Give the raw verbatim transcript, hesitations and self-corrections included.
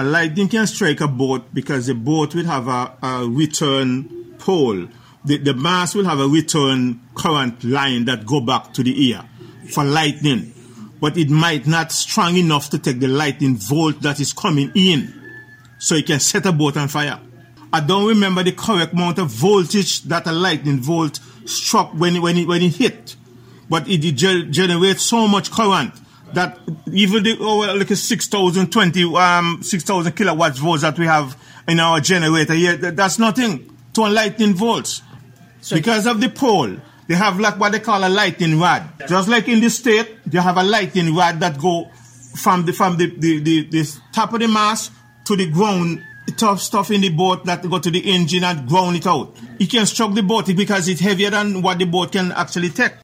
A lightning can strike a boat because the boat will have a, a return pole. The, the mast will have a return current line that go back to the ear for lightning. But it might not strong enough to take the lightning volt that is coming in. So it can set a boat on fire. I don't remember the correct amount of voltage that a lightning bolt struck when it, when it, when it hit. But it, it ge- generates so much current that even the oh, like a six thousand twenty, um, six thousand kilowatts volts that we have in our generator here, that, that's nothing to a lightning volts. So because of the pole, they have like what they call a lightning rod. Just like in the state, they have a lightning rod that go from the from the, the, the, the top of the mast to the ground, tough stuff in the boat that go to the engine and ground it out. It can struck the boat because it's heavier than what the boat can actually take.